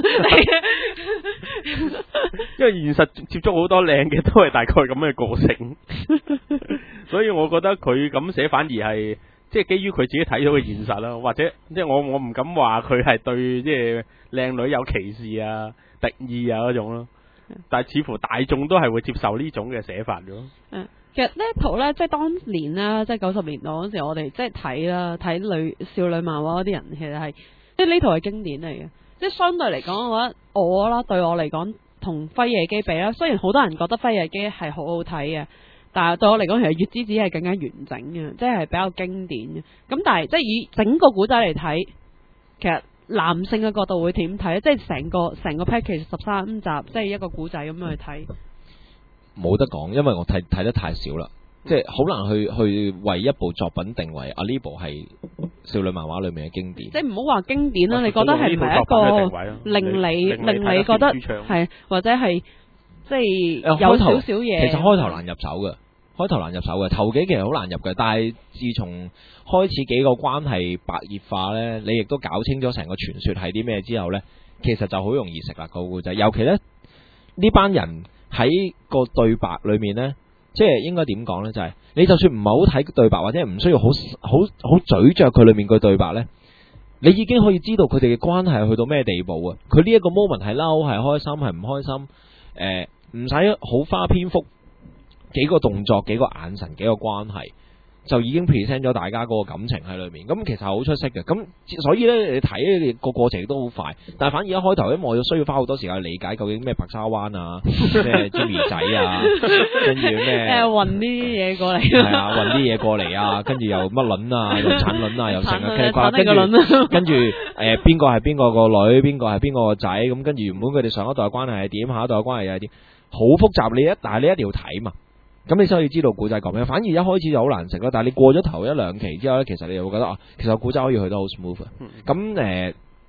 因為現實接觸好多靚嘅都係大概咁嘅個性，所以我覺得佢咁寫反而係。即係基於佢自己睇到嘅現實啦，或者即係我我唔敢話佢係對即係靚女有歧視啊、敵意啊嗰種咯，但係似乎大眾都係會接受呢種嘅寫法咯。 嗯，其實呢一套咧，即係當年啦，即係九十年代嗰時，我哋即係睇啦，睇女少女漫畫嗰啲人，其實係即係呢套係經典嚟嘅。即係相對嚟講嘅話，我啦對我嚟講，同輝夜姬比啦，雖然好多人覺得輝夜姬係好好睇嘅。但係對我嚟講，其實月之子係更加完整嘅，即係比較經典嘅。咁但係即係以整個古仔嚟睇，其實男性嘅角度會點睇？即係成個成個 package 十三集，即係一個古仔咁樣去睇。 冇得講，因為我睇睇得太少啦，即係好難去去為一部作品定為啊呢部係少女漫畫裏面嘅經典。 即係唔好話經典啦，你覺得係唔係一個令你令你覺得係或者係即係有少少嘢？ 其實開頭難入手嘅。開頭難入手嘅，頭幾期好難入嘅，但係自從開始幾個關係白熱化呢，你亦都搞清咗成個傳說係啲咩之後呢，其實就好容易食啦個故仔。尤其呢，呢班人喺個對白裏面呢，即係應該點講呢？就係、是、你就算唔係好睇對白，或者唔需要好好好咀嚼佢裏面個對白呢，你已經可以知道佢哋嘅關係去到咩地步啊！佢呢一個 moment 係嬲，係開心，係唔開心，誒唔使好花篇幅。幾個動作、幾個眼神、幾個關係，就已經 present 咗大家嗰個感情喺裏面。咁其實好出色嘅。咁所以呢，你睇個過程都好快。但係反而一開頭，因為我要需要花好多時間去理解究竟咩白沙灣啊、咩 Jimmy 仔啊，跟住咩誒運啲嘢過嚟， 係啊，運啲嘢過嚟啊，跟住又乜輪啊，又產輪啊，又成日跟住跟住誒邊個係邊個個女，邊個係邊個個仔，咁跟住原本佢哋上一代嘅關係係點，下一代嘅關係又係點，好複雜。你一但係你一定要睇嘛。咁你先可以知道古仔講咩，反而一開始就好難食咯。但係你過咗頭一兩期之後咧，其實你就會覺得啊，其實古仔可以去得好 smooth。咁誒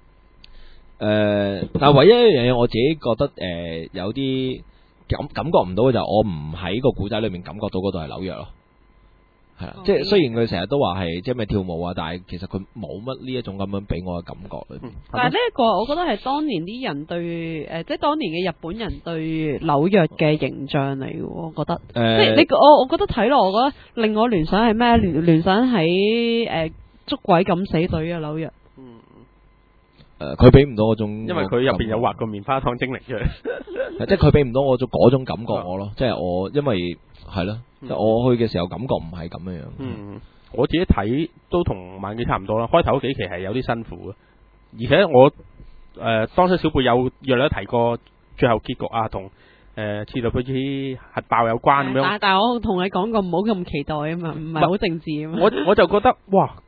誒，但係唯一一樣嘢我自己覺得誒、呃、有啲感感覺唔到嘅就係我唔喺個古仔裏面感覺到嗰度係紐約咯。係啦，即係雖然佢成日都話係即係咩跳舞啊，但係其實佢冇乜呢一種咁樣俾我嘅感覺裏邊。 但係呢一個，我覺得係當年啲人對誒，即係當年嘅日本人對紐約嘅形象嚟嘅，我覺得。誒、呃，即係你我我覺得睇落，我覺得令我聯想係咩？聯聯想喺誒捉鬼敢死隊嘅紐約。嗯。 誒，佢俾唔到嗰種， 因為佢入邊有畫個棉花糖精靈出嚟。 即係佢俾唔到我種嗰種感覺我咯，即係我因為係咯。嗯、我去嘅時候感覺唔係咁樣樣。嗯， 我自己睇都同萬幾差唔多啦。開頭幾期係有啲辛苦嘅，而且我誒、呃、當初小貝有約你提過最後結局啊，同誒次度好似核爆有關咁樣。 但但係我同你講過唔好咁期待啊嘛，唔係好政治啊嘛。 我我就覺得哇，你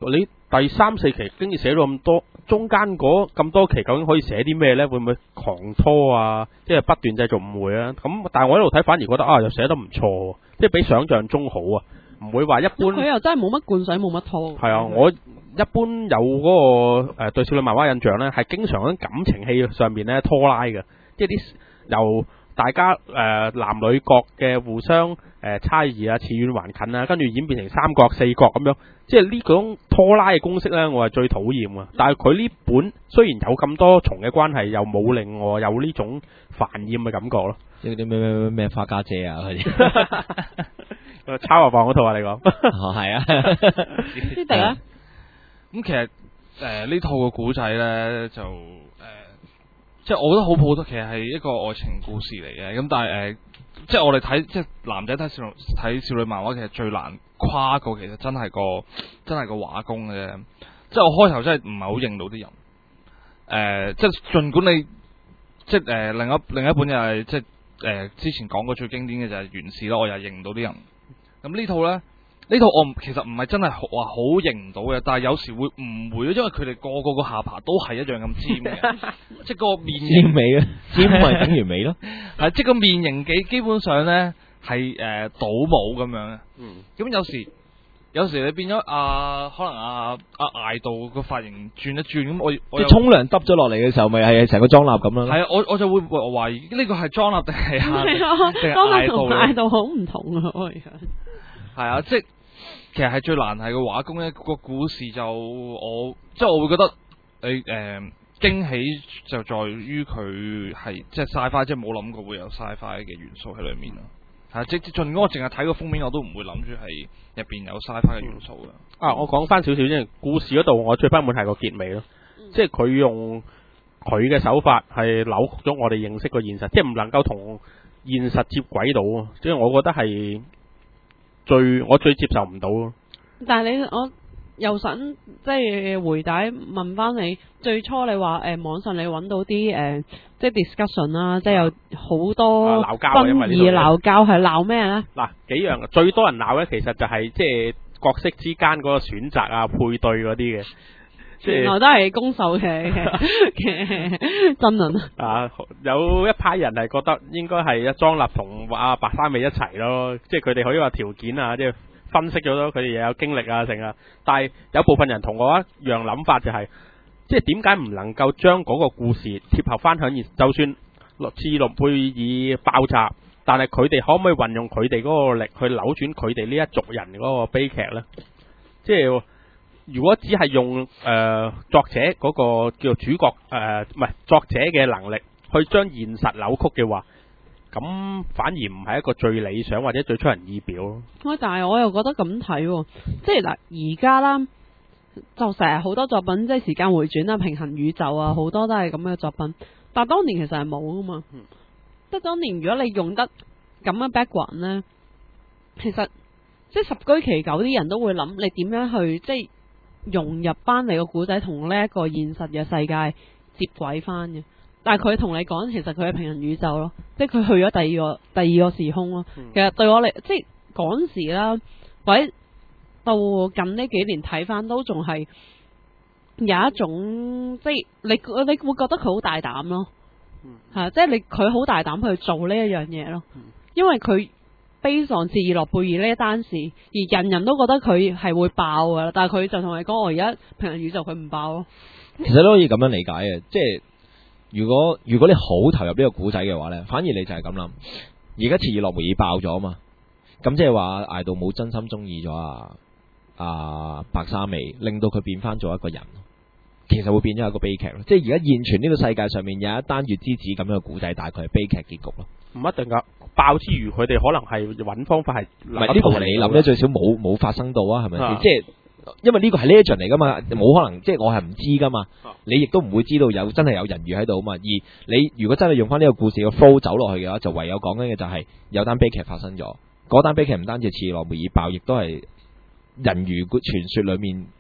第三四期跟住寫咗咁多，中間嗰咁多期究竟可以寫啲咩呢？會唔會狂拖啊？即係不斷製造誤會啊？咁但係我一路睇反而覺得啊，又寫得唔錯，即係比想象中好啊！唔會話一般。 佢又真係冇乜灌水，冇乜拖。 係啊，我一般有嗰、那個誒、呃、對少女漫畫印象呢，係經常喺感情戲上面咧拖拉嘅，即係啲由大家誒、呃、男女角嘅互相誒、呃、猜疑啊，似遠還近啊，跟住演變成三角四角咁樣，即係呢種拖拉嘅公式呢，我係最討厭啊！但係佢呢本雖然有咁多重嘅關係，又冇令我有呢種煩厭嘅感覺咯。 即係啲咩咩咩花家姐啊嗰啲， 抄下放嗰套啊！你講哦係啊， 呢度咧， 咁其實誒呢、呃、套嘅古仔咧就誒、呃，即係我覺得好普通，其實係一個愛情故事嚟嘅。咁但係誒、呃，即係我哋睇即係男仔睇少女睇少女漫畫，其實最難跨過，其實真係個真係個畫工嘅啫。即係我開頭真係唔係好認到啲人。誒、呃，即係儘管你即係誒、呃、另一另一本又係即係誒、呃、之前講過最經典嘅就係源氏啦，我又認唔到啲人。咁呢套咧？呢套我其實唔係真係話好認唔到嘅，但係有時會誤會，因為佢哋個個個下巴都係一樣咁尖嘅，即係個面尖尾嘅，尖咪等於尾咯。 係即係個面型基基本上咧係誒倒模咁樣嘅。嗯。咁有時有時你變咗啊，可能啊啊艾道個髮型轉一轉咁，我我即係沖涼耷咗落嚟嘅時候，咪係成個裝立咁樣。 係啊，我我就會懷疑呢個係裝立定係啊定係裝艾道？ 立同艾道好唔同啊！我而家係啊，即係。其實係最難係個畫工咧，個故事就我即係我會覺得你誒驚喜就在於佢係即係 sci-fi，即係冇諗過會有 sci-fi 嘅元素喺裏面咯。係即係盡管我淨係睇個封面，我都唔會諗住係入邊有 sci-fi 嘅元素嘅。 啊，我講翻少少先，故事嗰度我最不滿係個結尾咯，嗯、即係佢用佢嘅手法係扭曲咗我哋認識個現實，即係唔能夠同現實接軌到啊！即係我覺得係。最我最接受唔到咯， 但係你我又想即係回帶問翻你，最初你話誒、呃、網上你揾到啲誒、呃、即係 discussion 啦，即係有好多鬧交爭議鬧交係鬧咩咧？ 嗱幾樣最多人鬧咧，其實就係即係角色之間嗰個選擇啊、配對嗰啲嘅，即係原來都係攻受嘅嘅爭論啊！有一派人係覺得應該係阿莊立同阿白衫尾一齊咯，即係佢哋可以話條件啊，即係分析咗咯，佢哋又有經歷啊，成啊。但係有部分人同我一樣諗法、就係，就係即係點解唔能夠將嗰個故事貼合翻響現？就算切爾諾貝爾爆炸，但係佢哋可唔可以運用佢哋嗰個力去扭轉佢哋呢一族人嗰個悲劇呢？即係。如果只係用誒、呃、作者嗰個叫做主角誒唔係作者嘅能力去將現實扭曲嘅話，咁反而唔係一個最理想或者最出人意表咯。 喂，但係我又覺得咁睇，即係嗱而家啦，就成日好多作品即係時間回轉啊、平行宇宙啊，好多都係咁嘅作品。但係當年其實係冇噶嘛，即係、嗯、當年如果你用得咁嘅 background 呢，其實即係十居其九啲人都會諗你點樣去即係。融入翻你個古仔同呢一個現實嘅世界接軌翻嘅，但係佢同你講，其實佢係平行宇宙咯，即係佢去咗第二個第二個時空咯。嗯、其實對我嚟，即係嗰時啦，或者到近呢幾年睇翻，都仲係有一種即係你你會覺得佢好大膽咯，係、嗯、即係你佢好大膽去做呢一樣嘢咯，嗯、因為佢。悲喪切爾諾貝爾呢一單事，而人人都覺得佢係會爆噶啦，但係佢就同你講，我而家平行宇宙佢唔爆咯。 其實都可以咁樣理解嘅，即係如果如果你好投入呢個古仔嘅話呢，反而你就係咁諗。而家切爾諾貝爾爆咗啊嘛，咁即係話艾道冇真心中意咗啊啊白沙美，令到佢變翻做一個人，其實會變咗一個悲劇咯。即係而家現存呢個世界上面有一單月之子咁樣嘅古仔，大概係悲劇結局咯。 唔一定噶，爆之餘佢哋可能係揾方法係，唔係呢個係你諗咧，最少冇冇發生到啊，係咪先？即係因為呢個係 legend 嚟噶嘛，冇可能即係我係唔知噶嘛，啊、你亦都唔會知道有真係有人魚喺度啊嘛。而你如果真係用翻呢個故事嘅 flow 走落去嘅話，就唯有講緊嘅就係有單悲劇發生咗。嗰單悲劇唔單止切爾諾貝爾爆，亦都係人魚傳說裏面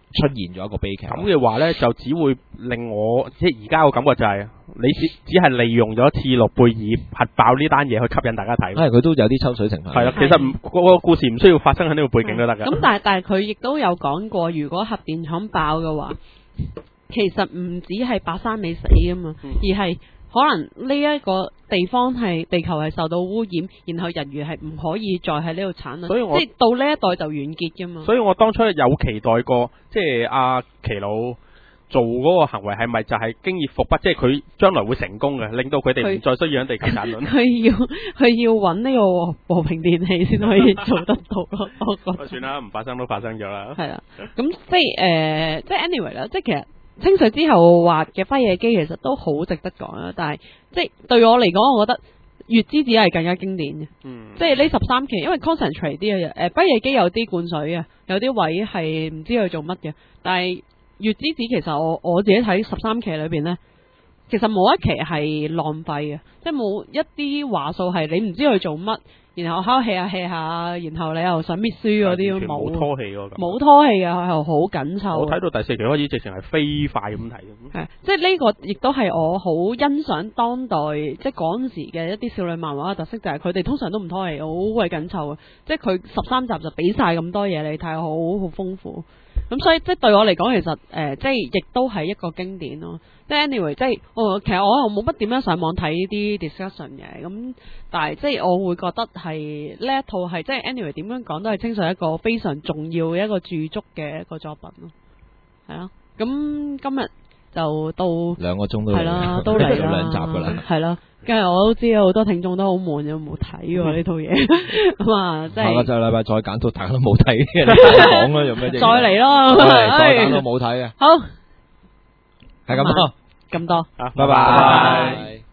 出現咗一個悲劇。 咁嘅話咧，就只會令我即係而家個感覺就係、是、你只只係利用咗切諾貝爾核爆呢單嘢去吸引大家睇。 係佢都有啲抽水成分。 係啦，其實唔個故事唔需要發生喺呢個背景都得㗎。 咁但係但係佢亦都有講過，如果核電廠爆嘅話，其實唔止係白山尾死㗎嘛， 嗯、 而係可能呢一個地方係地球係受到污染，然後人魚係唔可以再喺呢度產卵， 所以我即係到呢一代就完結㗎嘛。 所以我當初有期待過，即係阿奇魯做嗰個行為係咪就係經已伏筆，即係佢將來會成功嘅，令到佢哋唔再需要喺地球產卵。 佢要佢要揾呢個和平電器先可以做得到咯。我覺得算啦，唔發生都發生咗啦。 係啦，咁即係誒、呃，即係 anyway 啦，即係其實。清水之後畫嘅輝夜姬其實都好值得講啦，但係即係對我嚟講，我覺得月之子係更加經典嘅。 嗯， 即係呢十三期，因為 concentrate 啲嘅，誒輝夜姬有啲灌水嘅，有啲位係唔知佢做乜嘅，但係月之子其實我我自己睇十三期裏邊呢，其實冇一期係浪費嘅，即係冇一啲話數係你唔知佢做乜。然後敲 hea 下 hea 下，然後你又想搣書嗰啲冇拖戲嗰個， 冇拖戲啊，又好緊湊。 我睇到第四期開始，直情係飛快咁睇。 係，即係呢個亦都係我好欣賞當代即係嗰陣時嘅一啲少女漫畫嘅特色，就係佢哋通常都唔拖戲，好鬼緊湊啊！即係佢十三集就俾晒咁多嘢你睇，好好豐富。咁所以即係對我嚟講，其實誒、呃、即係亦都係一個經典咯。即係 anyway，即係我其實我又冇乜點樣上網睇呢啲 discussion 嘅，咁但係即係我會覺得係呢一套係即係 anyway 點樣講都係清水一個非常重要嘅一個駐足嘅一個作品咯。係咯，咁今日就到兩個鐘都係啦，都嚟啦， 兩集㗎啦。 係啦，跟住我都知好多聽眾都好悶，有冇睇喎呢套嘢咁啊？即係下個就禮拜再揀到大家都冇睇嘅，你講啦，有咩啫？ 再嚟咯， 再揀到冇睇嘅， 好， 係咁多， 咁多， 啊， 拜拜。